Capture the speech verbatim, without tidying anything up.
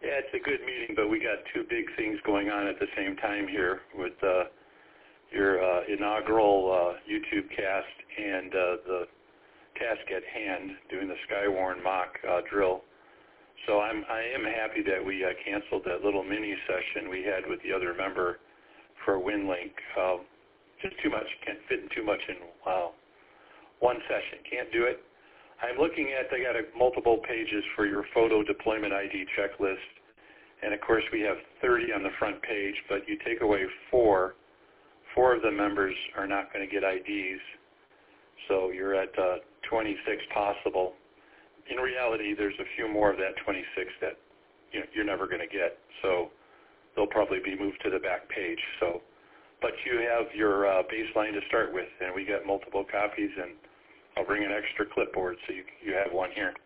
Yeah, it's a good meeting, but we got two big things going on at the same time here with uh, your uh, inaugural uh, YouTube cast and uh, the task at hand, doing the Skywarn mock uh, drill. So I'm, I am happy that we uh, canceled that little mini session we had with the other member for WinLink. Uh, just too much, can't fit in too much in wow, one session, can't do it. I'm looking at, I got a, multiple pages for your photo deployment I D checklist, and of course we have thirty on the front page, but you take away four, four of the members are not going to get I Ds, so you're at uh, twenty-six possible. In reality, there's a few more of that twenty-six that you know, you're never going to get, so they'll probably be moved to the back page. So, but you have your uh, baseline to start with, and we got multiple copies, and I'll bring an extra clipboard so you, you have one here.